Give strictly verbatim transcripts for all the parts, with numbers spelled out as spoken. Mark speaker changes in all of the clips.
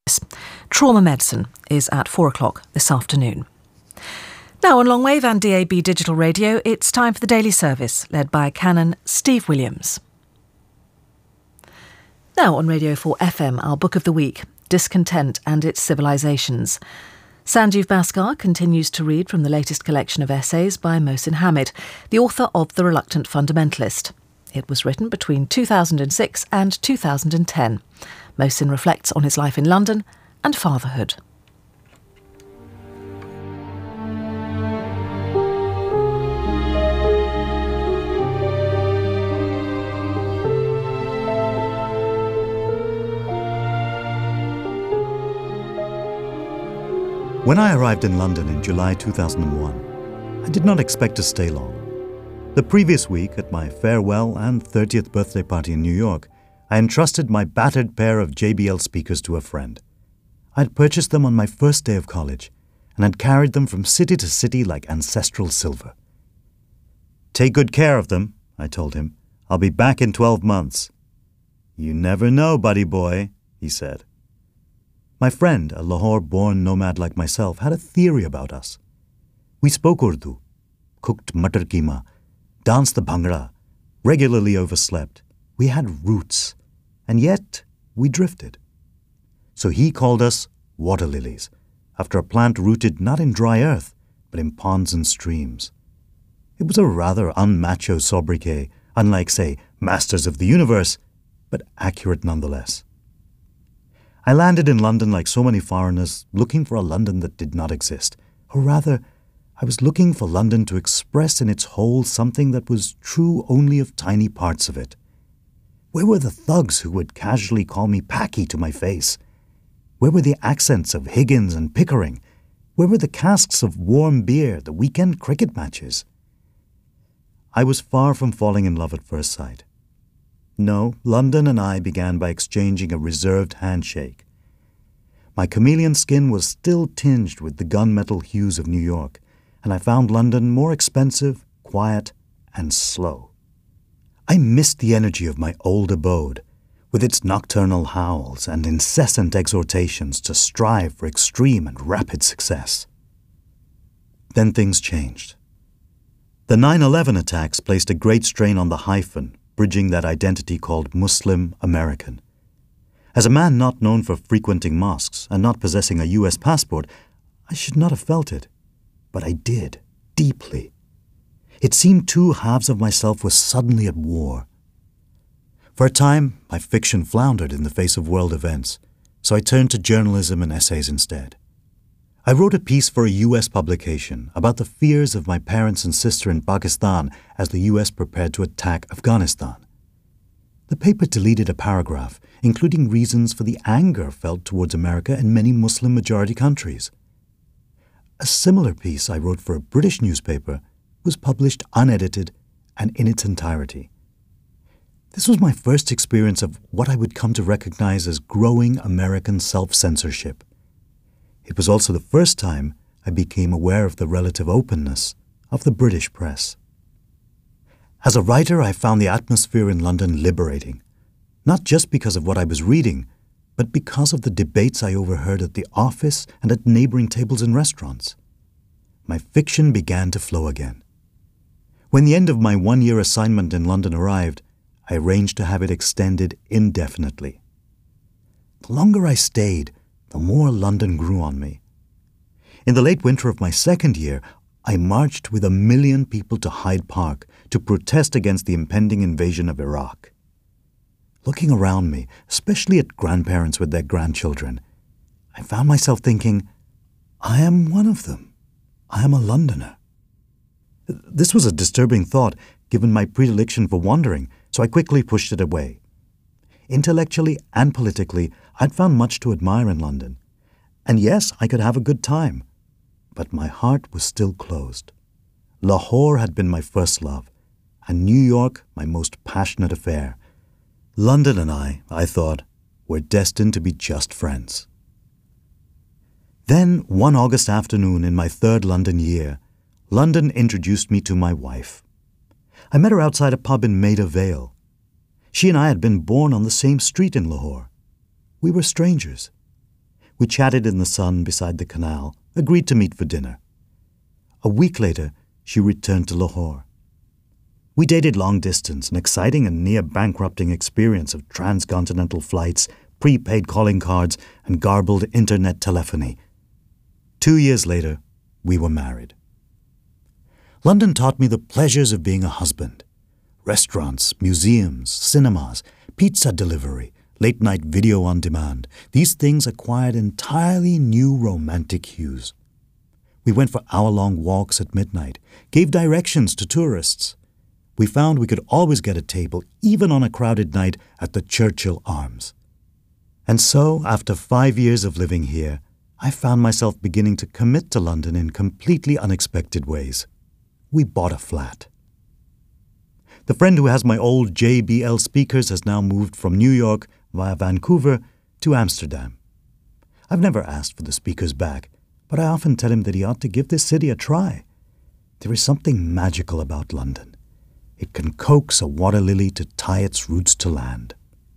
Speaker 1: Trauma Medicine is at four o'clock this afternoon. Now on Longwave and D A B Digital Radio, it's time for the Daily Service, led by Canon Steve Williams. Now on Radio four F M, our book of the week, Discontent and Its Civilizations. Sanjeev Bhaskar continues to read from the latest collection of essays by Mohsin Hamid, the author of The Reluctant Fundamentalist. It was written between two thousand six and two thousand ten. Mohsin reflects on his life in London and fatherhood.
Speaker 2: When I arrived in London in July two thousand one, I did not expect to stay long. The previous week, at my farewell and thirtieth birthday party in New York, I entrusted my battered pair of J B L speakers to a friend. I had purchased them on my first day of college and had carried them from city to city like ancestral silver. "Take good care of them," I told him. "I'll be back in twelve months." "You never know, buddy boy," he said. My friend, a Lahore-born nomad like myself, had a theory about us. We spoke Urdu, cooked matar keema, danced the bhangra, regularly overslept. We had roots, and yet we drifted. So he called us water lilies, after a plant rooted not in dry earth, but in ponds and streams. It was a rather unmacho sobriquet, unlike, say, Masters of the Universe, but accurate nonetheless. I landed in London like so many foreigners, looking for a London that did not exist. Or rather, I was looking for London to express in its whole something that was true only of tiny parts of it. Where were the thugs who would casually call me Packy to my face? Where were the accents of Higgins and Pickering? Where were the casks of warm beer, the weekend cricket matches? I was far from falling in love at first sight. No, London and I began by exchanging a reserved handshake. My chameleon skin was still tinged with the gunmetal hues of New York, and I found London more expensive, quiet, and slow. I missed the energy of my old abode, with its nocturnal howls and incessant exhortations to strive for extreme and rapid success. Then things changed. The nine eleven attacks placed a great strain on the hyphen, bridging that identity called Muslim American. As a man not known for frequenting mosques and not possessing a U S passport, I should not have felt it. But I did, deeply. It seemed two halves of myself were suddenly at war. For a time, my fiction floundered in the face of world events, so I turned to journalism and essays instead. I wrote a piece for a U S publication about the fears of my parents and sister in Pakistan as the U S prepared to attack Afghanistan. The paper deleted a paragraph, including reasons for the anger felt towards America in many Muslim-majority countries. A similar piece I wrote for a British newspaper was published unedited and in its entirety. This was my first experience of what I would come to recognize as growing American self-censorship. It was also the first time I became aware of the relative openness of the British press. As a writer, I found the atmosphere in London liberating, not just because of what I was reading, but because of the debates I overheard at the office and at neighboring tables in restaurants. My fiction began to flow again. When the end of my one-year assignment in London arrived, I arranged to have it extended indefinitely. The longer I stayed, the more London grew on me. In the late winter of my second year, I marched with a million people to Hyde Park to protest against the impending invasion of Iraq. Looking around me, especially at grandparents with their grandchildren, I found myself thinking, I am one of them. I am a Londoner. This was a disturbing thought, given my predilection for wandering, so I quickly pushed it away. Intellectually and politically, I'd found much to admire in London. And yes, I could have a good time. But my heart was still closed. Lahore had been my first love, and New York my most passionate affair. London and I, I thought, were destined to be just friends. Then, one August afternoon in my third London year, London introduced me to my wife. I met her outside a pub in Maida Vale. She and I had been born on the same street in Lahore. We were strangers. We chatted in the sun beside the canal, agreed to meet for dinner. A week later, she returned to Lahore. We dated long distance, an exciting and near-bankrupting experience of transcontinental flights, prepaid calling cards, and garbled internet telephony. Two years later, we were married. London taught me the pleasures of being a husband. Restaurants, museums, cinemas, pizza delivery, late-night video on demand. These things acquired entirely new romantic hues. We went for hour-long walks at midnight, gave directions to tourists. We found we could always get a table, even on a crowded night, at the Churchill Arms. And so, after five years of living here, I found myself beginning to commit to London in completely unexpected ways. We bought a flat. The friend who has my old J B L speakers has now moved from New York via Vancouver to Amsterdam. I've never asked for the speakers back, but I often tell him that he ought to give this city a try. There is something magical about London. It can coax a water lily to tie its roots to land.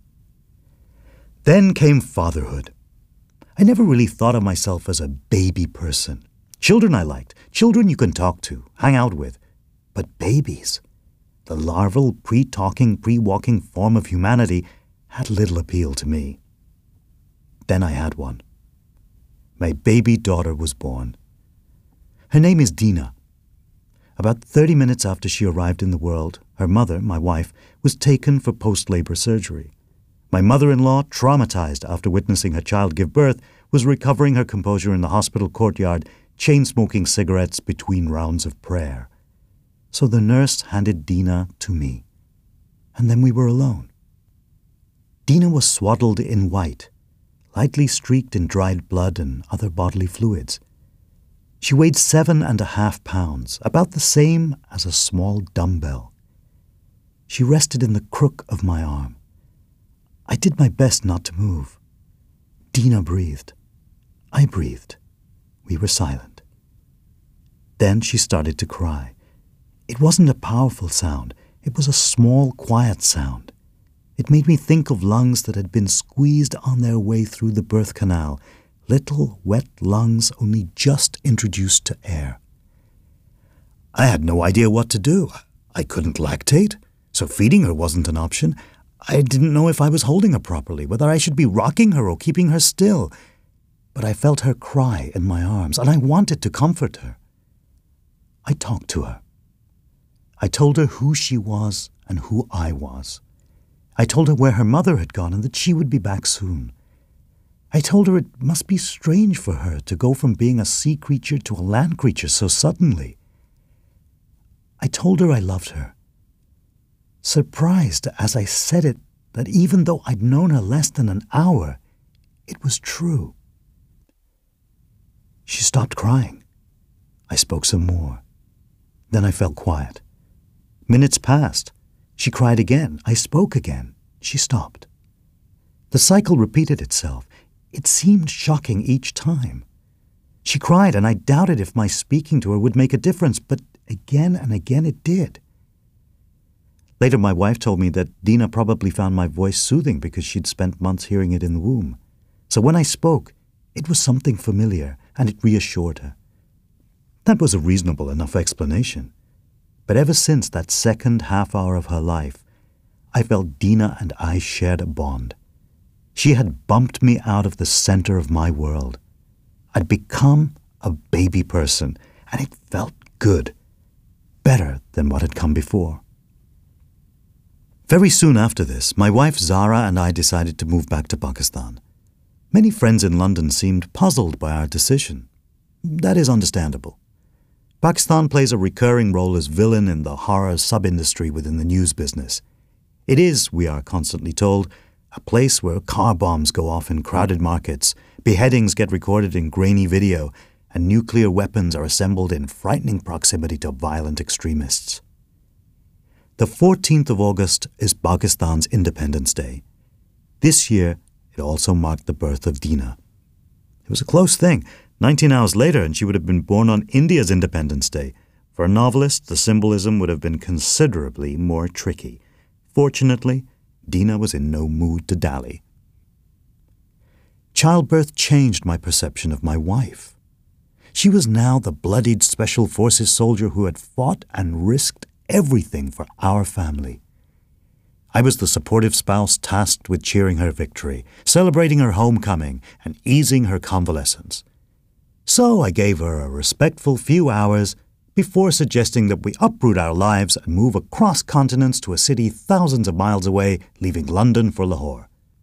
Speaker 2: Then came fatherhood. I never really thought of myself as a baby person. Children I liked, children you can talk to, hang out with. But babies, the larval, pre-talking, pre-walking form of humanity, had little appeal to me. Then I had one. My baby daughter was born. Her name is Dina. About thirty minutes after she arrived in the world, her mother, my wife, was taken for post-labor surgery. My mother-in-law, traumatized after witnessing her child give birth, was recovering her composure in the hospital courtyard, chain-smoking cigarettes between rounds of prayer. So the nurse handed Dina to me, and then we were alone. Dina was swaddled in white, lightly streaked in dried blood and other bodily fluids. She weighed seven and a half pounds, about the same as a small dumbbell. She rested in the crook of my arm. I did my best not to move. Dina breathed. I breathed. We were silent. Then she started to cry. It wasn't a powerful sound. It was a small, quiet sound. It made me think of lungs that had been squeezed on their way through the birth canal, little, wet lungs only just introduced to air. I had no idea what to do. I couldn't lactate, so feeding her wasn't an option. I didn't know if I was holding her properly, whether I should be rocking her or keeping her still. But I felt her cry in my arms, and I wanted to comfort her. I talked to her. I told her who she was and who I was. I told her where her mother had gone and that she would be back soon. I told her it must be strange for her to go from being a sea creature to a land creature so suddenly. I told her I loved her. Surprised as I said it that even though I'd known her less than an hour, it was true. She stopped crying. I spoke some more. Then I fell quiet. Minutes passed. She cried again. I spoke again. She stopped. The cycle repeated itself. It seemed shocking each time. She cried, and I doubted if my speaking to her would make a difference, but again and again it did. Later, my wife told me that Dina probably found my voice soothing because she'd spent months hearing it in the womb. So when I spoke, it was something familiar, and it reassured her. That was a reasonable enough explanation. But ever since that second half hour of her life, I felt Dina and I shared a bond. She had bumped me out of the center of my world. I'd become a baby person, and it felt good, better than what had come before. Very soon after this, my wife Zara and I decided to move back to Pakistan. Many friends in London seemed puzzled by our decision. That is understandable. Pakistan plays a recurring role as villain in the horror sub-industry within the news business. It is, we are constantly told, a place where car bombs go off in crowded markets, beheadings get recorded in grainy video, and nuclear weapons are assembled in frightening proximity to violent extremists. The fourteenth of August is Pakistan's Independence Day. This year, it also marked the birth of Dina. It was a close thing. Nineteen hours later, and she would have been born on India's Independence Day. For a novelist, the symbolism would have been considerably more tricky. Fortunately, Dina was in no mood to dally. Childbirth changed my perception of my wife. She was now the bloodied Special Forces soldier who had fought and risked everything for our family. I was the supportive spouse tasked with cheering her victory, celebrating her homecoming, and easing her convalescence. So I gave her a respectful few hours before suggesting that we uproot our lives and move across continents to a city thousands of miles away, leaving London for Lahore.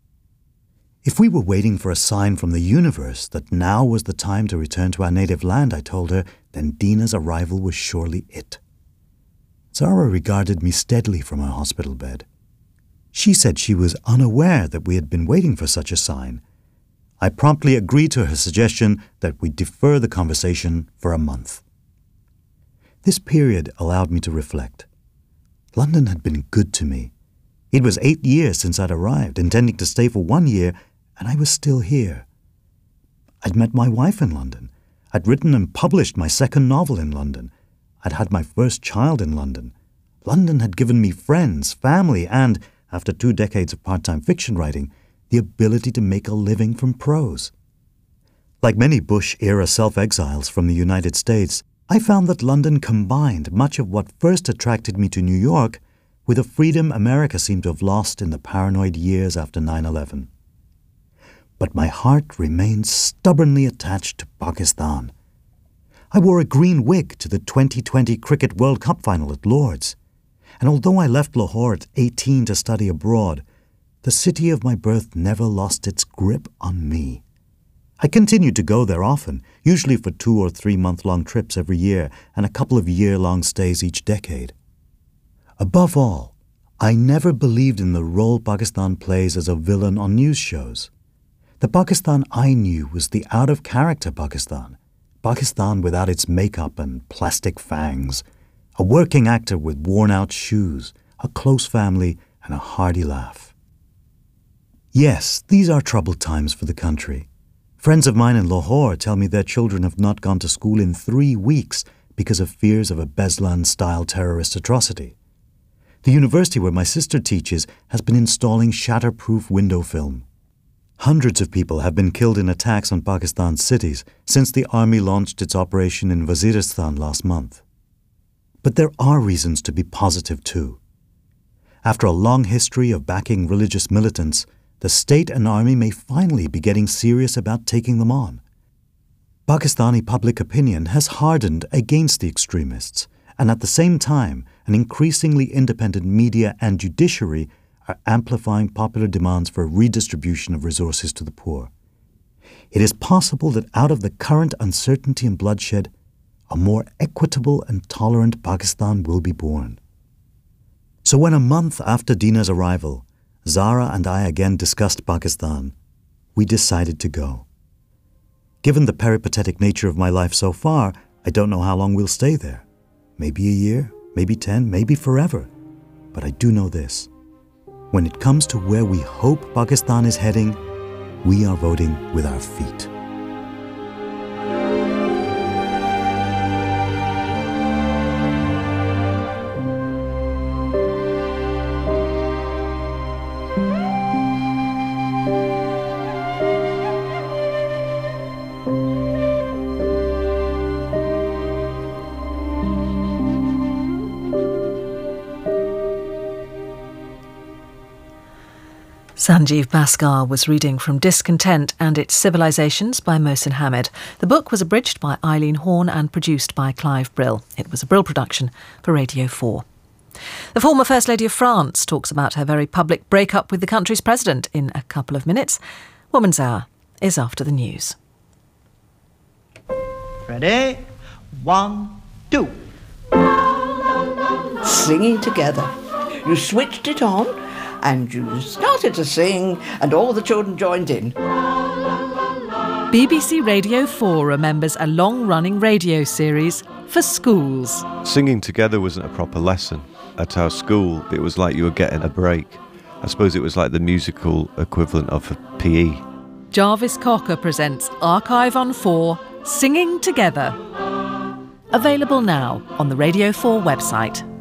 Speaker 2: If we were waiting for a sign from the universe that now was the time to return to our native land, I told her, then Dina's arrival was surely it. Zara regarded me steadily from her hospital bed. She said she was unaware that we had been waiting for such a sign. I promptly agreed to her suggestion that we defer the conversation for a month. This period allowed me to reflect. London had been good to me. It was eight years since I'd arrived, intending to stay for one year, and I was still here. I'd met my wife in London. I'd written and published my second novel in London. I'd had my first child in London. London had given me friends, family, and, after two decades of part-time fiction writing, the ability to make a living from prose. Like many Bush-era self-exiles from the United States, I found that London combined much of what first attracted me to New York with a freedom America seemed to have lost in the paranoid years after nine eleven. But my heart remained stubbornly attached to Pakistan. I wore a green wig to the twenty twenty Cricket World Cup final at Lord's, and although I left Lahore at eighteen to study abroad, the city of my birth never lost its grip on me. I continued to go there often, usually for two or three month-long trips every year and a couple of year-long stays each decade. Above all, I never believed in the role Pakistan plays as a villain on news shows. The Pakistan I knew was the out-of-character Pakistan, Pakistan without its makeup and plastic fangs, a working actor with worn-out shoes, a close family, and a hearty laugh. Yes, these are troubled times for the country. Friends of mine in Lahore tell me their children have not gone to school in three weeks because of fears of a Beslan-style terrorist atrocity. The university where my sister teaches has been installing shatterproof window film. Hundreds of people have been killed in attacks on Pakistan's cities since the army launched its operation in Waziristan last month. But there are reasons to be positive too. After a long history of backing religious militants, the state and army may finally be getting serious about taking them on. Pakistani public opinion has hardened against the extremists, and at the same time, an increasingly independent media and judiciary are amplifying popular demands for redistribution of resources to the poor. It is possible that out of the current uncertainty and bloodshed, a more equitable and tolerant Pakistan will be born. So when a month after Dina's arrival, Zara and I again discussed Pakistan, we decided to go. Given the peripatetic nature of my life so far, I don't know how long we'll stay there. Maybe a year, maybe ten, maybe forever. But I do know this. When it comes to where we hope Pakistan is heading, we are voting with our feet.
Speaker 1: Sanjeev Bhaskar was reading from Discontent and Its Civilizations by Mohsin Hamid. The book was abridged by Eileen Horn and produced by Clive Brill. It was a Brill production for Radio four. The former First Lady of France talks about her very public breakup with the country's president in a couple of minutes. Woman's Hour is after the news.
Speaker 3: Ready? One, two.
Speaker 4: Singing together. You switched it on and you started to sing and all the children joined in.
Speaker 1: B B C Radio four remembers a long-running radio series for schools.
Speaker 5: Singing together wasn't a proper lesson. At our school, it was like you were getting a break. I suppose it was like the musical equivalent of a P E.
Speaker 1: Jarvis Cocker presents Archive on four, Singing Together. Available now on the Radio four website.